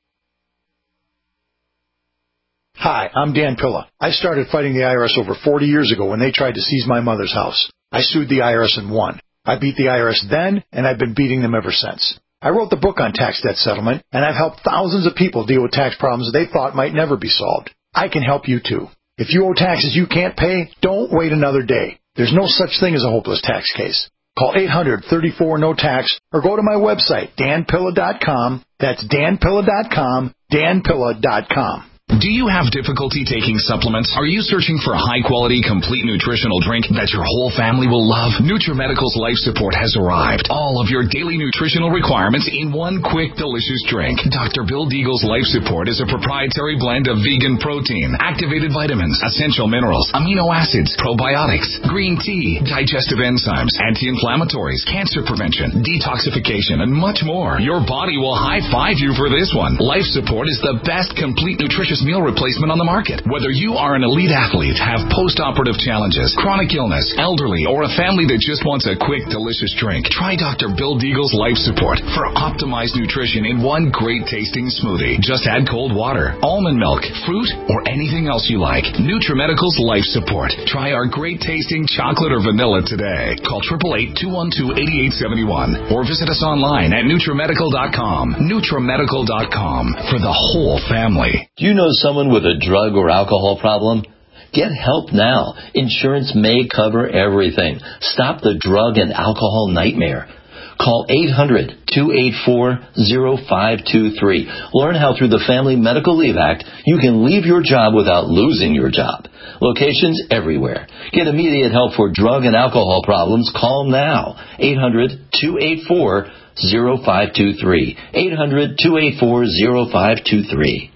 Hi, I'm Dan Pilla. I started fighting the I R S over forty years ago when they tried to seize my mother's house. I sued the I R S and won. I beat the I R S then, and I've been beating them ever since. I wrote the book on tax debt settlement, and I've helped thousands of people deal with tax problems they thought might never be solved. I can help you too. If you owe taxes you can't pay, don't wait another day. There's no such thing as a hopeless tax case. Call eight hundred, thirty-four, no tax or go to my website, dan pilla dot com. That's dan pilla dot com, dan pilla dot com. Do you have difficulty taking supplements? Are you searching for a high-quality, complete nutritional drink that your whole family will love? NutriMedical's Life Support has arrived. All of your daily nutritional requirements in one quick, delicious drink. Doctor Bill Deagle's Life Support is a proprietary blend of vegan protein, activated vitamins, essential minerals, amino acids, probiotics, green tea, digestive enzymes, anti-inflammatories, cancer prevention, detoxification, and much more. Your body will high-five you for this one. Life Support is the best complete nutrition meal replacement on the market. Whether you are an elite athlete, have post-operative challenges, chronic illness, elderly, or a family that just wants a quick, delicious drink, try Doctor Bill Deagle's Life Support for optimized nutrition in one great tasting smoothie. Just add cold water, almond milk, fruit, or anything else you like. NutriMedical's Life Support. Try our great tasting chocolate or vanilla today. Call eight eight eight, two one two, eight eight seven one or visit us online at NutriMedical dot com. NutriMedical dot com for the whole family. Do you know someone with a drug or alcohol problem? Get help now. Insurance may cover everything. Stop the drug and alcohol nightmare. Call eight hundred, two eight four, oh five two three. Learn how through the Family Medical Leave Act you can leave your job without losing your job. Locations everywhere. Get immediate help for drug and alcohol problems. Call now. eight hundred, two eight four, oh five two three. eight hundred, two eight four, oh five two three.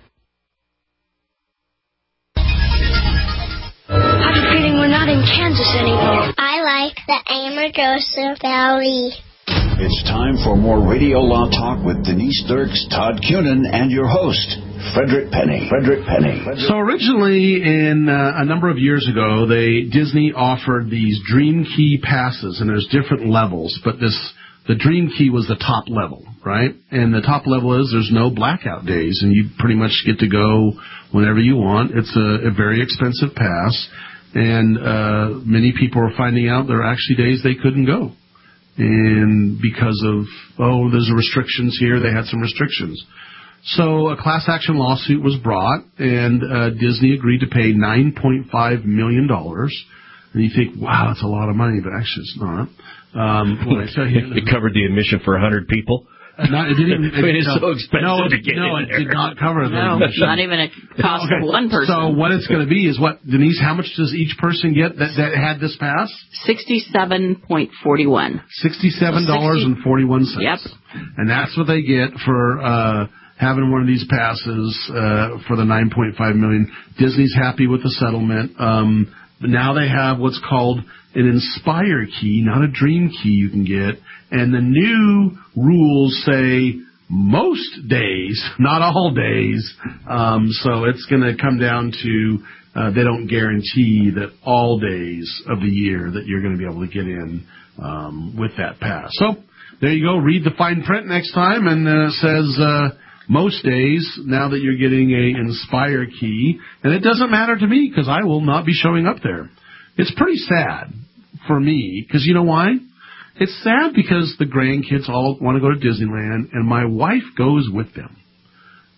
I have a feeling we're not in Kansas anymore. I like the Amargosa Valley. It's time for more Radio Law Talk with Denise Dirks, Todd Cunin, and your host, Frederick Penny. Frederick Penny. So originally, in uh, a number of years ago, they Disney offered these Dream Key passes, and there's different levels, but this the Dream Key was the top level, right? And the top level is there's no blackout days, and you pretty much get to go whenever you want. It's a, a very expensive pass, and uh, many people are finding out there are actually days they couldn't go. And because of, oh, there's restrictions here, they had some restrictions. So a class action lawsuit was brought, and uh, Disney agreed to pay nine point five million dollars. And you think, wow, that's a lot of money, but actually it's not. Um, when I tell you, it covered the admission for one hundred people. Not, it didn't. It, I mean, it's no, so expensive no, to get no, in it there. did not cover the No, admission. not even a cost okay. for one person. So what it's going to be is what, Denise, how much does each person get that, that had this pass? sixty-seven dollars and forty-one cents. sixty-seven dollars and forty-one cents. Yep. And that's what they get for uh, having one of these passes uh, for the nine point five million dollars. Disney's happy with the settlement. Um, but now they have what's called an Inspire key, not a Dream key you can get. And the new rules say most days, not all days. Um, so it's going to come down to uh, they don't guarantee that all days of the year that you're going to be able to get in um, with that pass. So there you go. Read the fine print next time, and uh, it says uh, most days now that you're getting a Inspire key. And it doesn't matter to me because I will not be showing up there. It's pretty sad for me because you know why? It's sad because the grandkids all want to go to Disneyland, and my wife goes with them.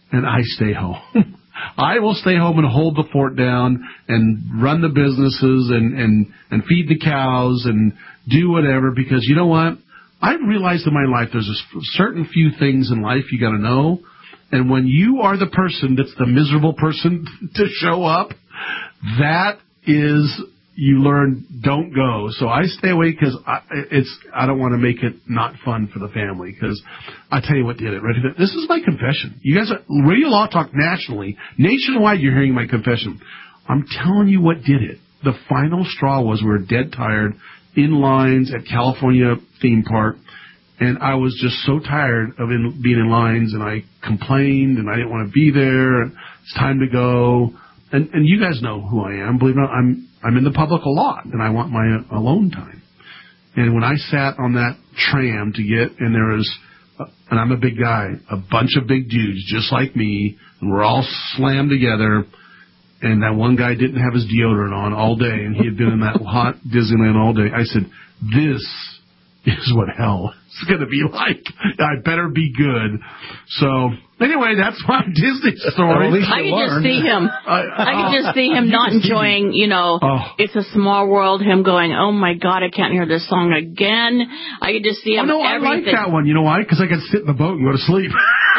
and I stay home. I will stay home and hold the fort down and run the businesses and, and, and feed the cows and do whatever, because you know what? I've realized in my life there's a certain few things in life you got to know. And when you are the person that's the miserable person to show up, that is, you learn, don't go. So I stay away because I, it's, I don't want to make it not fun for the family, because I tell you what did it. Ready? This is my confession. You guys, are, Radio Law Talk nationally, nationwide, you're hearing my confession. I'm telling you what did it. The final straw was we were dead tired in lines at California theme park. And I was just so tired of in, being in lines, and I complained, and I didn't want to be there. And it's time to go. And, and you guys know who I am. Believe it or not, I'm I'm in the public a lot, and I want my alone time. And when I sat on that tram to get, and there was, uh, and I'm a big guy, a bunch of big dudes just like me, and we're all slammed together. And that one guy didn't have his deodorant on all day, and he had been in that hot Disneyland all day. I said, "This is what hell is going to be like. I better be good." So, anyway, that's my Disney story. Well, I can just see him. I, I can just see him not enjoying, you know, oh. It's a Small World, him going, "Oh, my God, I can't hear this song again." I can just see him. Oh, no, everything. I like that one. You know why? Because I can sit in the boat and go to sleep.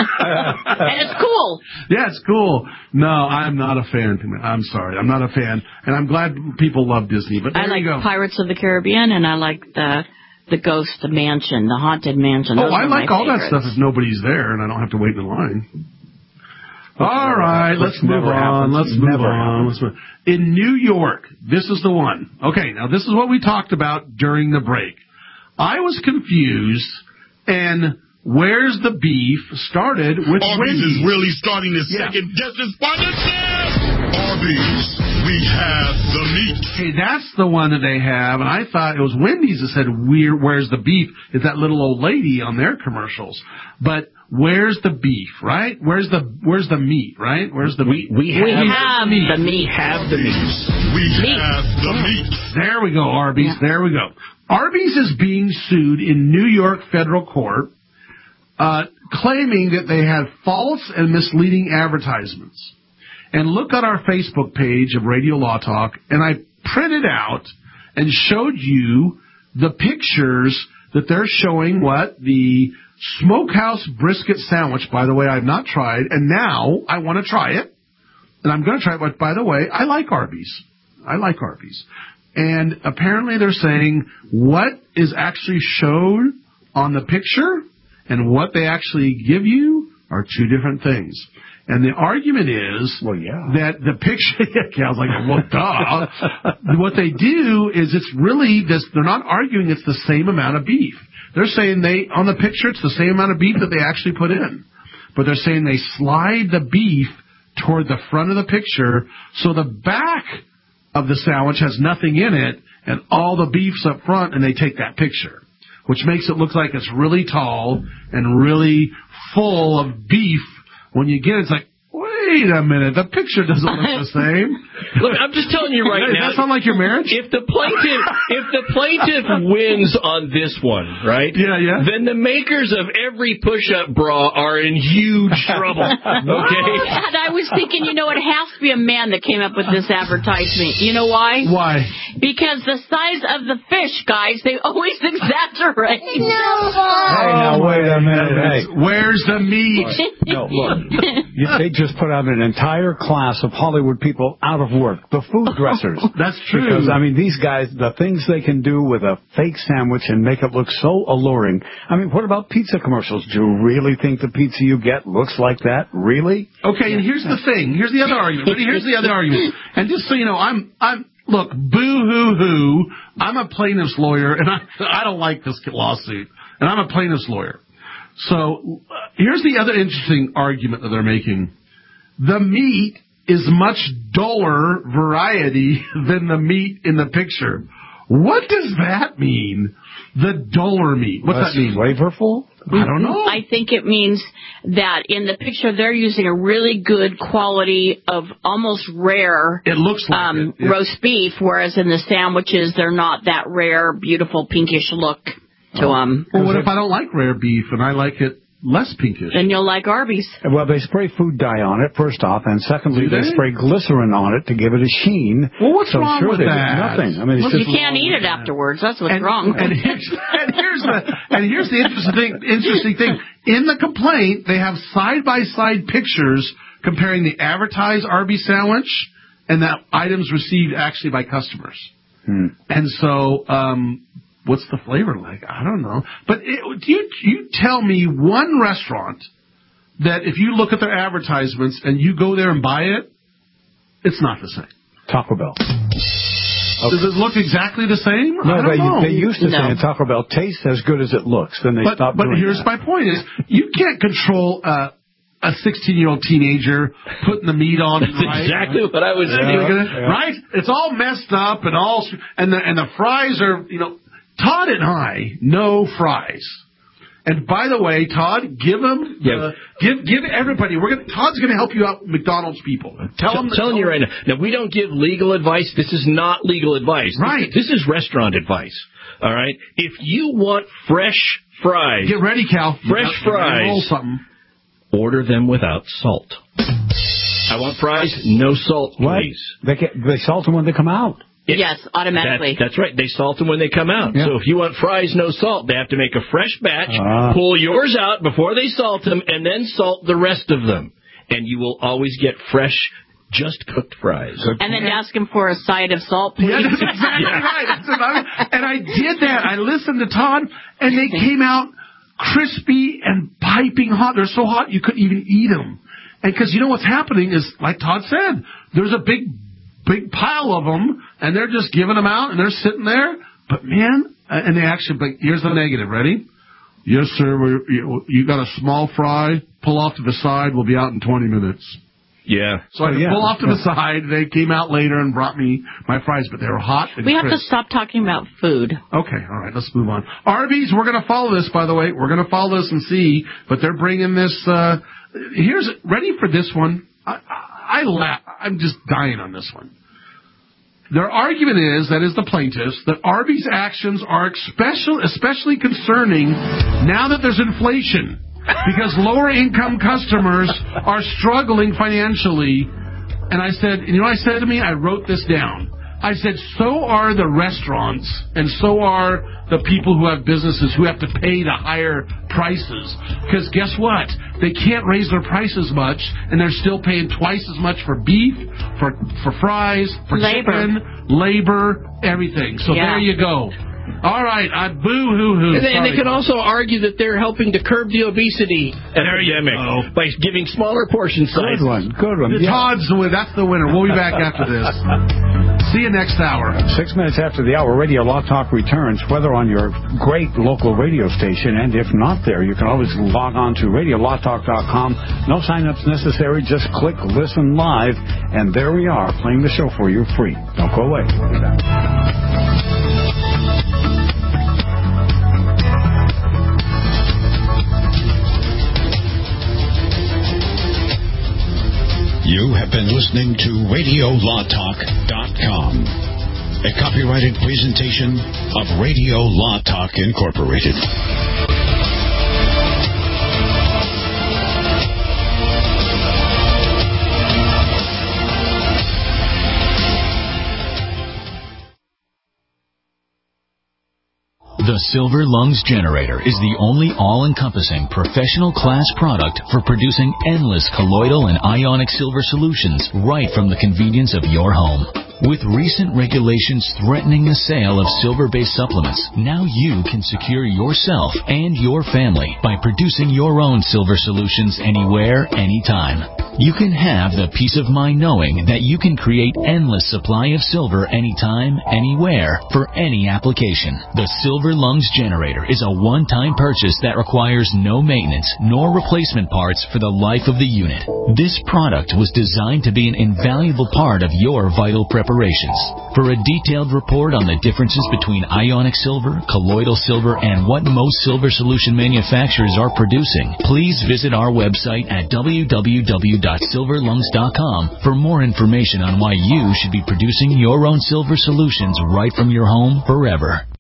And it's cool. Yeah, it's cool. No, I'm not a fan. I'm sorry. I'm not a fan. And I'm glad people love Disney. But there I like you go. Pirates of the Caribbean, and I like the... The Ghost Mansion, the Haunted Mansion. Those oh, I like all favorites. that stuff if nobody's there and I don't have to wait in line. All right, let's move on. Let's move on. Let's move. In New York, this is the one. Okay, now this is what we talked about during the break. I was confused, and Where's the Beef started with Arby's Wendy's. is really starting its Yeah. second guest sponsorship. Arby's, we have the meat. Okay, that's the one that they have, and I thought it was Wendy's that said, Where, where's the beef? It's that little old lady on their commercials. But where's the beef, right? Where's the where's the meat, right? Where's the we, meat? We have, we have the meat. The meat. We have the meat. We meat. have the meat. There we go, Arby's. Yeah. There we go. Arby's is being sued in New York federal court, uh, claiming that they had false and misleading advertisements. And look at our Facebook page of Radio Law Talk, and I printed out and showed you the pictures that they're showing what? The Smokehouse Brisket Sandwich, by the way, I've not tried, and now I want to try it. And I'm going to try it, but by the way, I like Arby's. I like Arby's. And apparently they're saying what is actually showed on the picture and what they actually give you are two different things. And the argument is well, yeah. that the picture, yeah, I was like, well, duh. What they do is it's really, this, they're not arguing it's the same amount of beef. They're saying they, on the picture, it's the same amount of beef that they actually put in. But they're saying they slide the beef toward the front of the picture so the back of the sandwich has nothing in it and all the beef's up front, and they take that picture, which makes it look like it's really tall and really full of beef. When you get it, it's like, wait a minute, the picture doesn't look the same. Look, I'm just telling you right Does now. that sound like your marriage? If the plaintiff, if the plaintiff wins on this one, right? Yeah, yeah. Then the makers of every push-up bra are in huge trouble. Okay. And I was thinking, you know, it has to be a man that came up with this advertisement. You know why? Why? Because the size of the fish, guys, they always exaggerate. Hey, now wait a minute. Hey. Where's the meat? No, look. You, they just put out an entire class of Hollywood people out of work. The food dressers. That's true. Because, I mean, these guys, the things they can do with a fake sandwich and make it look so alluring. I mean, what about pizza commercials? Do you really think the pizza you get looks like that? Really? Okay, and here's the thing. Here's the other argument. Here's the other argument. And just so you know, I'm, I'm, look, boo-hoo-hoo. I'm a plaintiff's lawyer, and I, I don't like this lawsuit. And I'm a plaintiff's lawyer. So uh, here's the other interesting argument that they're making. The meat is much duller variety than the meat in the picture. What does that mean? The duller meat. What's Less that mean? Flavorful? I don't know. I think it means that in the picture they're using a really good quality of almost rare it looks like um, it. Yeah. roast beef, whereas in the sandwiches they're not that rare, beautiful, pinkish look to them. Well, what if I don't like rare beef and I like it less pinkish. Then you'll like Arby's. Well, they spray food dye on it, first off, and secondly, Do they? they spray glycerin on it to give it a sheen. Well, what's so wrong sure with they- that? Nothing. I mean, it's Well, just you can't eat it afterwards. That's what's and, wrong. And here's, and here's the and here's the interesting thing. Interesting thing. In the complaint, they have side by side pictures comparing the advertised Arby's sandwich and the items received actually by customers. Hmm. And so, um, what's the flavor like? I don't know. But it, do you you tell me one restaurant that if you look at their advertisements and you go there and buy it, it's not the same. Taco Bell. Okay. Does it look exactly the same? No, I don't they, know. they used to No. say Taco Bell tastes as good as it looks. Then they but, stopped But doing here's that. my point is, you can't control uh, a sixteen-year-old teenager putting the meat on. That's right? exactly what I was Yeah, thinking. yeah. Right? It's all messed up and all, and the, and the fries are, you know, Todd and I know fries. And by the way, Todd, give them, Yeah. uh, give give everybody. We're gonna. Todd's going to help you out, McDonald's people. Tell them. I'm telling you right now. Now, we don't give legal advice. This is not legal advice. Right. This, this is restaurant advice. All right? If you want fresh fries. Get ready, Cal. Fresh You got- you gotta fries. roll something. Order them without salt. I want fries, no salt, please. They get, they salt them when they come out. Yes, automatically. That, that's right. They salt them when they come out. Yeah. So if you want fries, no salt, they have to make a fresh batch, Ah. pull yours out before they salt them, and then salt the rest of them. And you will always get fresh, just cooked fries. And then ask him for a side of salt, please. Yeah, that's exactly right. That's what I- and I did that. I listened to Todd, and they came out crispy and piping hot. They're so hot you couldn't even eat them. And because you know what's happening is, like Todd said, there's a big, big pile of them, and they're just giving them out, and they're sitting there. But man, uh, and they actually, but here's the negative. Ready? Yes, sir. We're, you, you got a small fry. Pull off to the side. We'll be out in twenty minutes. Yeah. So I Oh, could yeah. pull off to the side. They came out later and brought me my fries, but they were hot and We have to crisp. stop talking about food. Okay, all right, let's move on. Arby's, we're going to follow this, by the way. We're going to follow this and see, but they're bringing this, uh, here's, ready for this one? I, I, I laugh. I'm just dying on this one. Their argument is, that is the plaintiffs, that Arby's actions are especially, especially concerning now that there's inflation, because lower income customers are struggling financially. And I said, you know what I said to me? I wrote this down. I said, so are the restaurants, and so are the people who have businesses who have to pay the higher prices. Because guess what? They can't raise their prices much, and they're still paying twice as much for beef, for for fries, for Labor. chicken, labor, everything. So Yeah. there you go. All right, I boo-hoo-hoo. And they, and they Sorry. can also argue that they're helping to curb the obesity epidemic by giving smaller portion sizes. Good one. Good one. The Yeah. Todd's the win- That's the winner. We'll be back after this. See you next hour. Six minutes after the hour, Radio Law Talk returns, whether on your great local radio station, and if not there, you can always log on to radio law talk dot com. No sign-ups necessary. Just click Listen Live, and there we are, playing the show for you free. Don't go away. We'll be back. You have been listening to radio law talk dot com, a copyrighted presentation of Radio Law Talk Incorporated. The Silver Lungs Generator is the only all-encompassing professional class product for producing endless colloidal and ionic silver solutions right from the convenience of your home. With recent regulations threatening the sale of silver-based supplements, now you can secure yourself and your family by producing your own silver solutions anywhere, anytime. You can have the peace of mind knowing that you can create endless supply of silver anytime, anywhere, for any application. The Silver Lungs Generator is a one-time purchase that requires no maintenance nor replacement parts for the life of the unit. This product was designed to be an invaluable part of your vital preparations. For a detailed report on the differences between ionic silver, colloidal silver, and what most silver solution manufacturers are producing, please visit our website at w w w dot silver lungs dot com for more information on why you should be producing your own silver solutions right from your home forever.